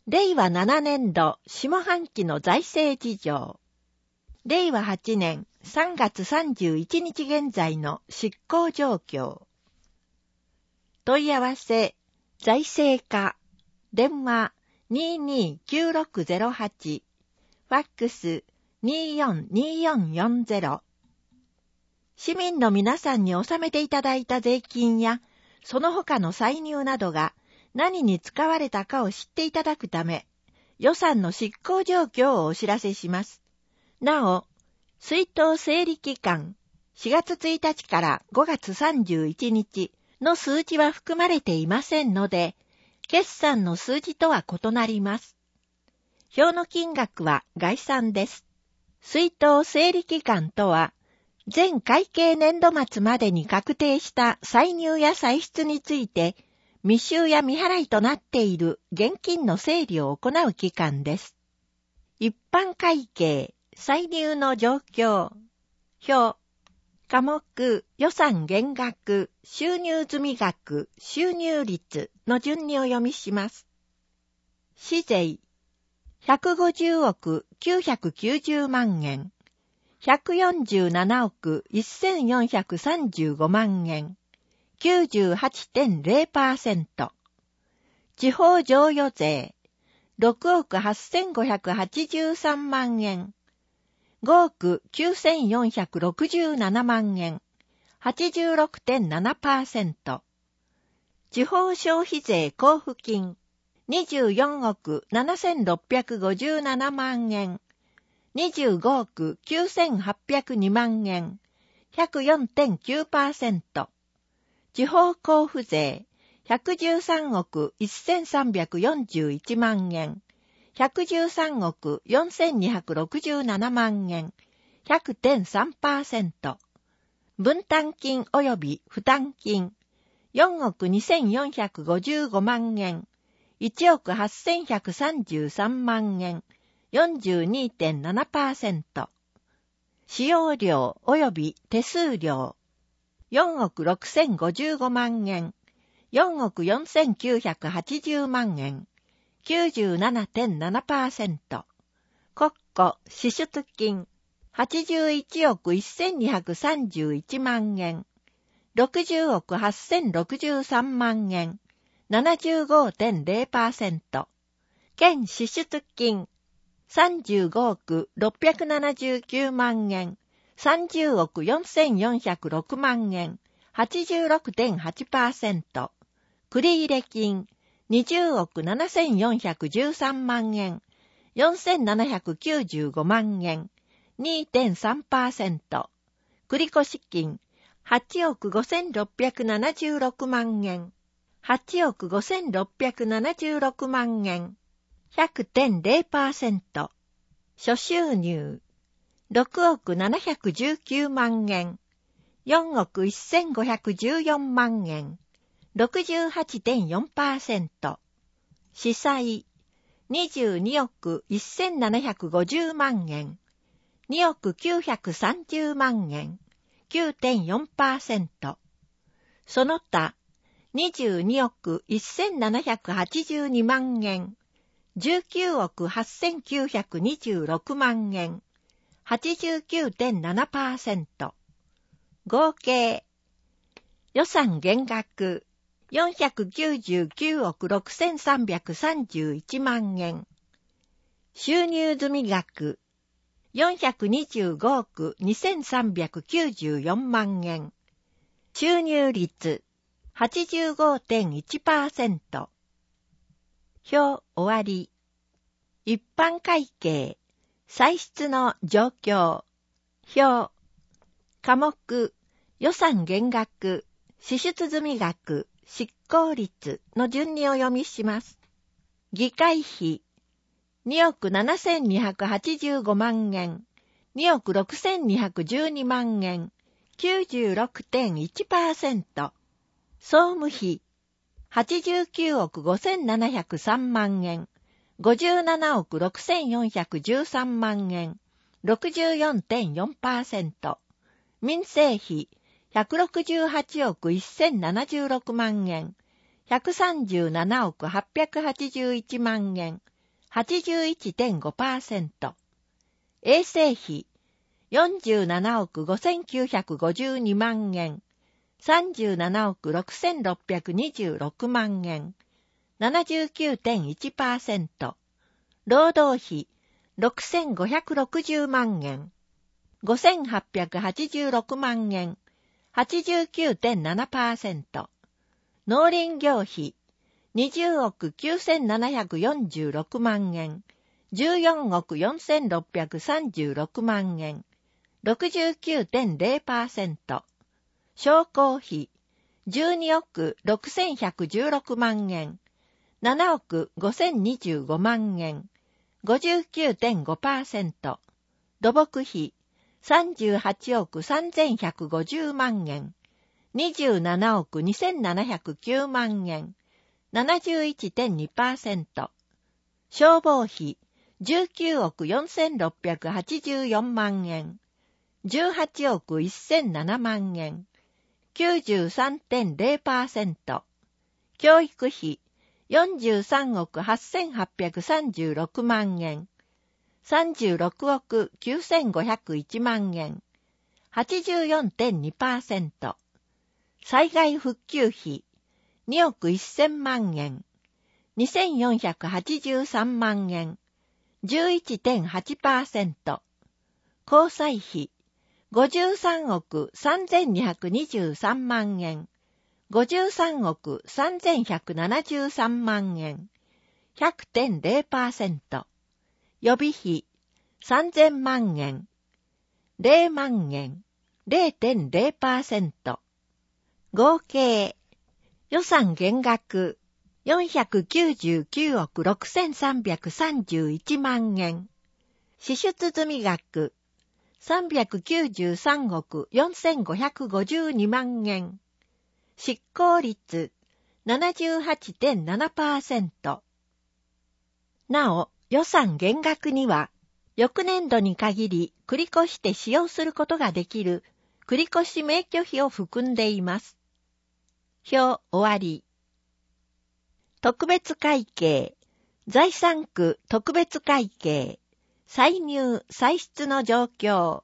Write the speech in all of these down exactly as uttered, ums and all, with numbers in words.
れいわななねんど下半期の財政事情。れいわはちねんさんがつさんじゅういちにち現在の執行状況。問い合わせ、財政課、電話 にーにーきゅうろくゼロはち、ファックス にーよんにーよんよんゼロ。市民の皆さんに納めていただいた税金や、その他の歳入などが何に使われたかを知っていただくため、予算の執行状況をお知らせします。なお、出納整理期間しがつついたちからごがつさんじゅういちにちの数字は含まれていませんので、決算の数字とは異なります。表の金額は概算です。出納整理期間とは、前会計年度末までに確定した歳入や歳出について、未収や未払いとなっている現金の整理を行う期間です。一般会計、歳入の状況、表、科目、予算減額、収入済額、収入率の順にお読みします。市税、ひゃくごじゅうおくきゅうひゃくきゅうじゅうまんえん、ひゃくよんじゅうななおくせんよんひゃくさんじゅうごまんえん、きゅうじゅうはちてんゼロパーセント。地方譲与税、ろくおくはっせんごひゃくはちじゅうさんまんえん、ごおくきゅうせんよんひゃくろくじゅうななまんえん、はちじゅうろくてんななパーセント。地方消費税交付金、にじゅうよんおくななせんろっぴゃくごじゅうななまんえん、にじゅうごおくきゅうせんはっぴゃくにまんえん、ひゃくよんてんきゅうパーセント。地方交付税、ひゃくじゅうさんおくせんさんびゃくよんじゅういちまんえん、ひゃくじゅうさんおくよんせんにひゃくろくじゅうななまんえん、ひゃくてんさんパーセント。分担金及び負担金、よんおくにせんよんひゃくごじゅうごまんえん、いちおくはっせんひゃくさんじゅうさんまんえん、よんじゅうにてんななパーセント。使用料及び手数料、よんおくろくせんごじゅうごまんえん、よんおくよんせんきゅうひゃくはちじゅうまんえん、きゅうじゅうななてんななパーセント。国庫支出金、はちじゅういちおくせんにひゃくさんじゅういちまんえん、ろくじゅうおくはっせんろくじゅうさんまんえん、ななじゅうごてんゼロパーセント。県支出金、さんじゅうごおくろっぴゃくななじゅうきゅうまんえん、さんじゅうおくよんせんよんひゃくろくまんえん、はちじゅうろくてんはちパーセント。繰入金、にじゅうおくななせんよんひゃくじゅうさんまんえん、よんせんななひゃくきゅうじゅうごまんえん、にてんさんパーセント。繰越金、はちおくごせんろっぴゃくななじゅうろくまんえん、はちおくごせんろっぴゃくななじゅうろくまんえん、ひゃくてんゼロパーセント。諸収入、ろくおくななひゃくじゅうきゅうまんえん、よんおくせんごひゃくじゅうよんまんえん、ろくじゅうはちてんよんパーセント。司債、にじゅうにおくせんななひゃくごじゅうまんえん、におくきゅうひゃくさんじゅうまんえん、きゅうてんよんパーセント。その他、にじゅうにおくせんななひゃくはちじゅうにまんえん、じゅうきゅうおくはっせんきゅうひゃくにじゅうろくまんえん、はちじゅうきゅうてんななパーセント。合計、予算減額、よんひゃくきゅうじゅうきゅうおくろくせんさんびゃくさんじゅういちまんえん、収入済額、よんひゃくにじゅうごおくにせんさんびゃくきゅうじゅうよんまんえん、収入率、はちじゅうごてんいちパーセント。表終わり。一般会計、歳出の状況、表、科目、予算減額、支出済額、執行率の順にお読みします。議会費、におくななせんにひゃくはちじゅうごまんえん、におくろくせんにひゃくじゅうにまんえん、きゅうじゅうろくてんいちパーセント。総務費、はちじゅうきゅうおくごせんななひゃくさんまんえん、ごじゅうななおくろくせんよんひゃくじゅうさんまんえん、ろくじゅうよんてんよんパーセント。民生費、ひゃくろくじゅうはちおくせんななじゅうろくまんえん、ひゃくさんじゅうななおくはっぴゃくはちじゅういちまんえん、 はちじゅういってんごパーセント。衛生費、よんじゅうななおくごせんきゅうひゃくごじゅうにまんえん、さんじゅうななおくろくせんろっぴゃくにじゅうろくまんえん、ななじゅうきゅうてんいちパーセント。労働費、ろくせんごひゃくろくじゅうまんえん、ごせんはっぴゃくはちじゅうろくまんえん、はちじゅうきゅうてんななパーセント。農林業費、にじゅうおくきゅうせんななひゃくよんじゅうろくまんえん、じゅうよんおくよんせんろっぴゃくさんじゅうろくまんえん、ろくじゅうきゅうてんゼロパーセント。商工費、じゅうにおくろくせんひゃくじゅうろくまんえん、ななおくごせんにじゅうごまんえん、ごじゅうきゅうてんごパーセント。土木費、さんじゅうはちおくさんぜんひゃくごじゅうまんえん、にじゅうななおくにせんななひゃくきゅうまんえん、ななじゅういってんにパーセント。消防費、じゅうきゅうおくよんせんろっぴゃくはちじゅうよんまんえん、じゅうはちおくせんななまんえん、きゅうじゅうさんてんゼロパーセント。教育費、よんじゅうさんおくはっせんはっぴゃくさんじゅうろくまんえん、さんじゅうろくおくきゅうせんごひゃくいちまんえん、はちじゅうよんてんにパーセント。災害復旧費、におくせんまんえん、にせんよんひゃくはちじゅうさんまんえん、じゅういってんはちパーセント。交際費、ごじゅうさんおくさんぜんにひゃくにじゅうさんまんえん、ごじゅうさんおくさんぜんひゃくななじゅうさんまんえん、ひゃくてんゼロパーセント。予備費、さんぜんまんえん、ゼロまんえん、ゼロてんゼロパーセント。合計、予算減額、よんひゃくきゅうじゅうきゅうおくろくせんさんびゃくさんじゅういちまんえん。支出済額、さんびゃくきゅうじゅうさんおくよんせんごひゃくごじゅうにまんえん。執行率、ななじゅうはちてんななパーセント。なお、予算減額には、翌年度に限り繰り越して使用することができる繰越免許費を含んでいます。表終わり。特別会計、財産区特別会計、歳入歳出の状況。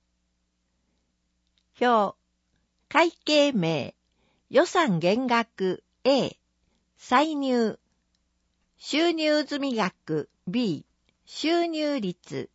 表、会計名、予算減額 A、歳入、収入済額 B、収入率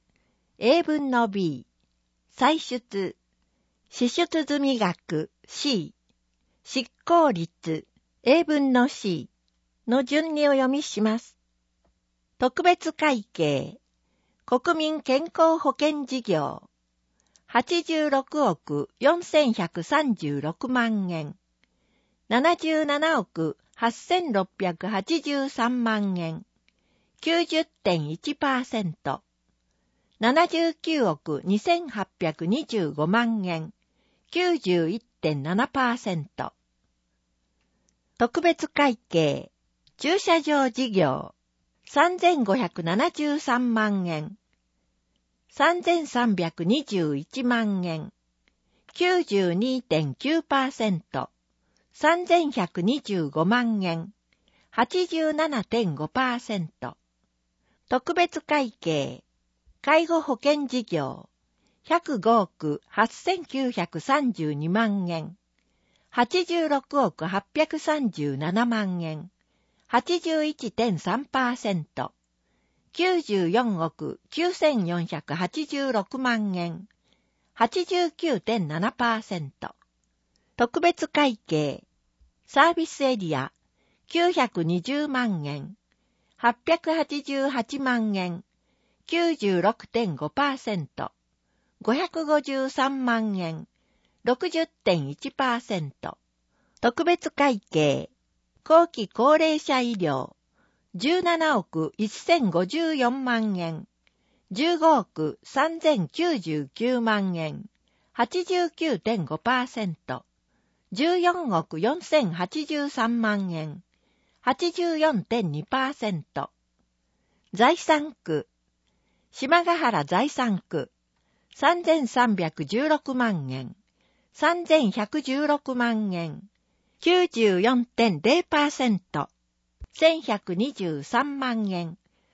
A 分の B、歳出、支出済額 C、執行率 A 分の C の順にお読みします。特別会計、国民健康保険事業、はちじゅうろくおくよんせんひゃくさんじゅうろくまんえん、ななじゅうななおくはっせんろっぴゃくはちじゅうさんまんえん、きゅうじゅってんいちパーセント、ななじゅうきゅうおくにせんはっぴゃくにじゅうごまんえん、きゅうじゅういってんななパーセント。特別会計、駐車場事業、さんぜんごひゃくななじゅうさんまんえん、さんぜんさんびゃくにじゅういちまんえん、きゅうじゅうにてんきゅうパーセント、さんぜんひゃくにじゅうごまんえん、はちじゅうななてんごパーセント。特別会計、介護保険事業、ひゃくごおくはっせんきゅうひゃくさんじゅうにまんえん、はちじゅうろくおくはっぴゃくさんじゅうななまんえん、はちじゅういってんさんパーセント、きゅうじゅうよんおくきゅうせんよんひゃくはちじゅうろくまんえん、はちじゅうきゅうてんななパーセント。特別会計、サービスエリア、きゅうひゃくにじゅうまんえん、はっぴゃくはちじゅうはちまんえん、きゅうじゅうろくてんごパーセント、ごひゃくごじゅうさんまんえん、ろくじゅってんいちパーセント。特別会計、後期高齢者医療、じゅうななおくせんごじゅうよんまんえん、じゅうごおくさんぜんきゅうじゅうきゅうまんえん、はちじゅうきゅうてんごパーセント、じゅうよんおくよんせんはちじゅうさんまんえん、はちじゅうよんてんにパーセント。財産区、島ヶ原財産区、さんぜんさんびゃくじゅうろくまんえん、さんぜんひゃくじゅうろくまんえん、きゅうじゅうよんてんゼロパーセント、せんひゃくにじゅうさんまんえん、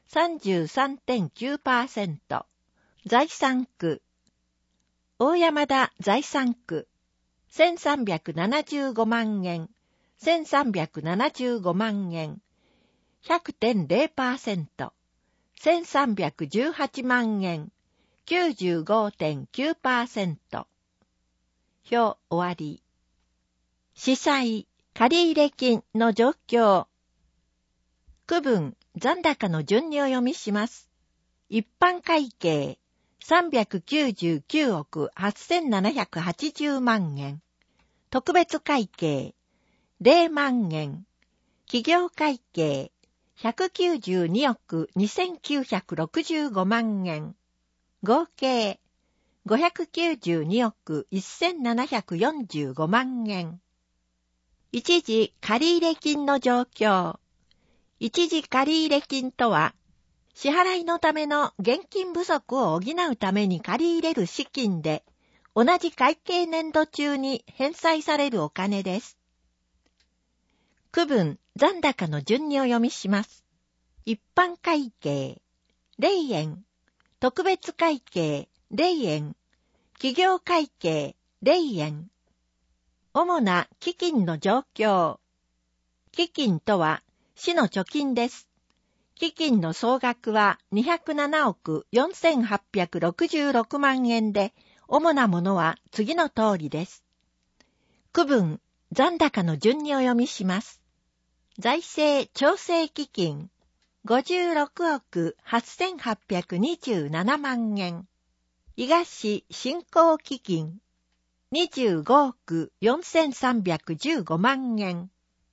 さんじゅうさんてんきゅうパーセント。財産区。大山田財産区。せんさんびゃくななじゅうごまんえん。せんさんびゃくななじゅうごまんえん。ひゃくてんゼロパーセント。せんさんびゃくじゅうはちまんえん。きゅうじゅうごてんきゅうパーセント。表終わり。司債、借入金の状況。区分、残高の順にお読みします。一般会計、さんびゃくきゅうじゅうきゅうおくはっせんななひゃくはちじゅうまんえん。特別会計、ゼロまんえん。企業会計、ひゃくきゅうじゅうにおくにせんきゅうひゃくろくじゅうごまんえん。合計、ごひゃくきゅうじゅうにおくせんななひゃくよんじゅうごまんえん。一時借入金の状況。一時借入金とは、支払いのための現金不足を補うために借り入れる資金で、同じ会計年度中に返済されるお金です。区分、残高の順にお読みします。一般会計、ゼロえん。特別会計、ゼロえん。企業会計、ゼロえん。主な基金の状況。基金とは、市の貯金です。基金の総額はにひゃくななおくよんせんはっぴゃくろくじゅうろくまんえんで、主なものは次の通りです。区分、残高の順にお読みします。財政調整基金、ごじゅうろくおくはっせんはっぴゃくにじゅうななまんえん。伊賀市振興基金、にじゅうごおくよんせんさんびゃくじゅうごまんえん。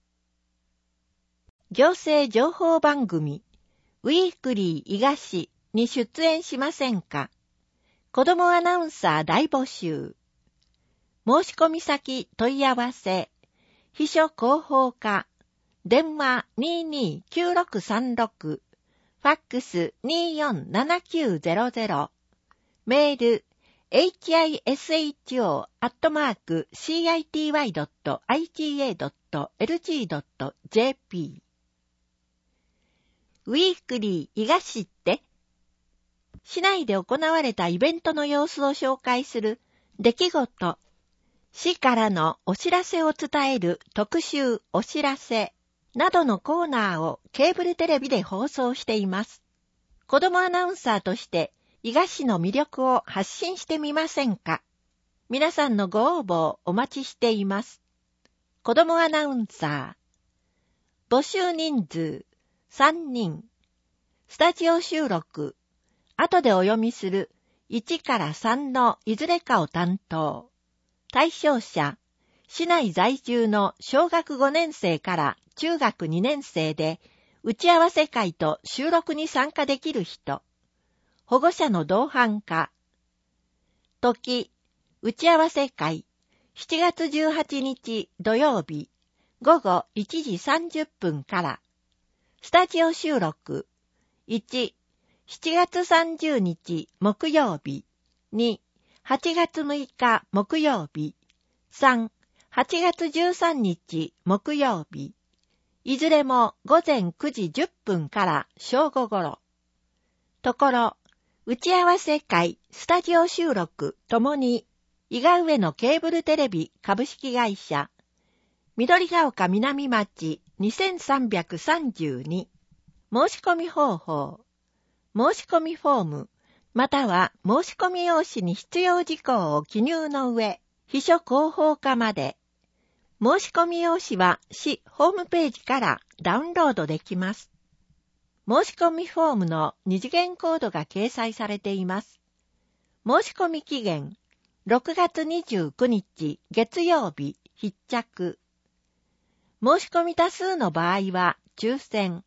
行政情報番組、ウィークリー伊賀市に出演しませんか？子どもアナウンサー大募集。申し込み先問い合わせ。秘書広報課。電話 にーにーきゅうろくさんろく。ファックス にーよんななきゅうゼロゼロ。メール エイチアイエスエイチオー アットマーク シーアイティーワイ ドット アイジーエー ドット エルジー ドット ジェーピー。ウィークリー伊賀市って、市内で行われたイベントの様子を紹介する出来事、市からのお知らせを伝える特集お知らせなどのコーナーをケーブルテレビで放送しています。子どもアナウンサーとして伊賀市の魅力を発信してみませんか？皆さんのご応募をお待ちしています。子どもアナウンサー。募集人数さんにん。スタジオ収録。後でお読みするいちからさんのいずれかを担当。対象者。市内在住の小学ごねんせいから中学にねんせいで打ち合わせ会と収録に参加できる人。保護者の同伴か。時。打ち合わせ会。しちがつじゅうはちにち土曜日。ごごいちじさんじゅっぷんから。スタジオ収録。いち、しちがつさんじゅうにち木曜日。に、はちがつむいか木曜日。さん、はちがつじゅうさんにち木曜日。いずれもごぜんくじじゅっぷんから正午ごろ。ところ、打ち合わせ会、スタジオ収録ともに、伊賀上野ケーブルテレビ株式会社、緑ヶ丘南町にせんさんびゃくさんじゅうに。申し込み方法。申し込みフォーム、または申し込み用紙に必要事項を記入の上、秘書広報課まで。申し込み用紙は市ホームページからダウンロードできます。申し込みフォームの二次元コードが掲載されています。申し込み期限、ろくがつにじゅうくにち月曜日必着。申し込み多数の場合は抽選。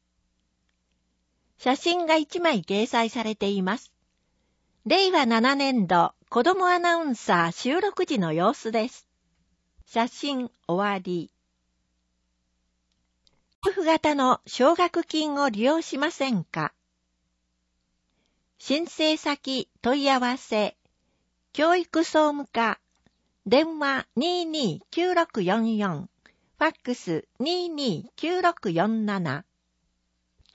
写真がいちまい掲載されています。れいわななねんど子どもアナウンサー収録時の様子です。写真終わり。給付型の奨学金を利用しませんか？申請先問い合わせ。教育総務課。電話 にーにーきゅうろくよんよん。ファックス にーにーきゅうろくよんなな。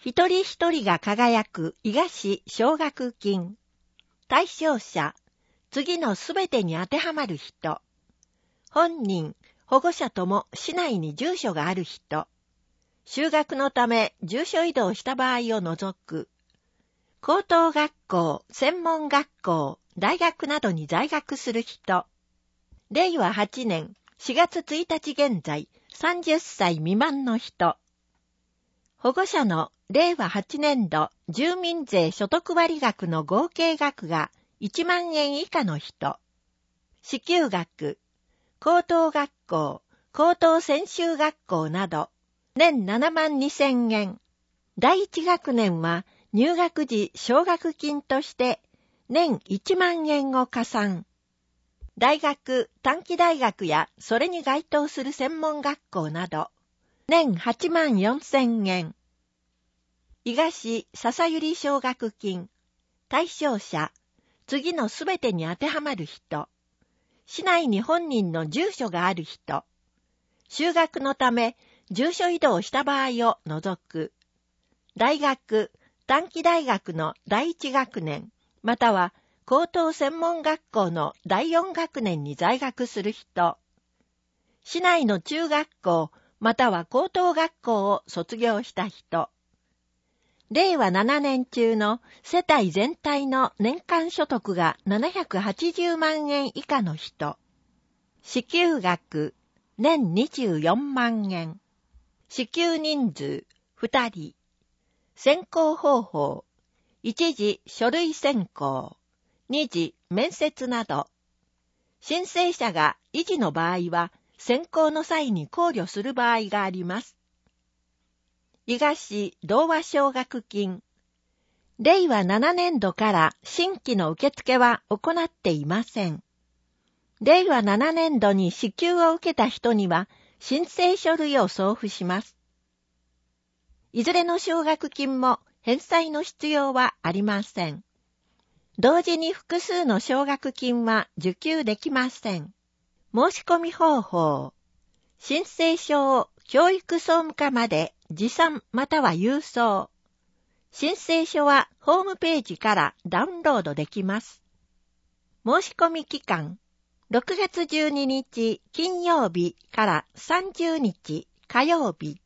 一人一人が輝く伊賀市奨学金。対象者、次のすべてに当てはまる人。本人、保護者とも市内に住所がある人。就学のため住所異動した場合を除く。高等学校、専門学校、大学などに在学する人。れいわはちねんしがつついたち現在さんじゅっさい未満の人。保護者のれいわはちねんど住民税所得割額の合計額がいちまんえん以下の人。支給額、高等学校、高等専修学校など、年ななまんにせんえん。だいいち学年は入学時奨学金として年いちまんえんを加算。大学、短期大学やそれに該当する専門学校など、年はちまんよんせんえん。伊賀市笹百合奨学金。対象者、次のすべてに当てはまる人。市内に本人の住所がある人。就学のため住所異動した場合を除く。大学、短期大学のだいいち学年、または高等専門学校のだいよん学年に在学する人。市内の中学校、または高等学校を卒業した人。れいわななねん中の世帯全体の年間所得がななひゃくはちじゅうまんえん以下の人。支給額、年にじゅうよんまんえん。支給人数、ふたり。選考方法、いち次書類選考、に次面接など。申請者が維持の場合は、選考の際に考慮する場合があります。伊賀市同和奨学金。れいわななねんどから新規の受付は行っていません。れいわななねんどに支給を受けた人には申請書類を送付します。いずれの奨学金も返済の必要はありません。同時に複数の奨学金は受給できません。申し込み方法。申請書を教育総務課まで持参または郵送。申請書はホームページからダウンロードできます。申し込み期間、ろくがつじゅうににち金曜日からさんじゅうにち火曜日。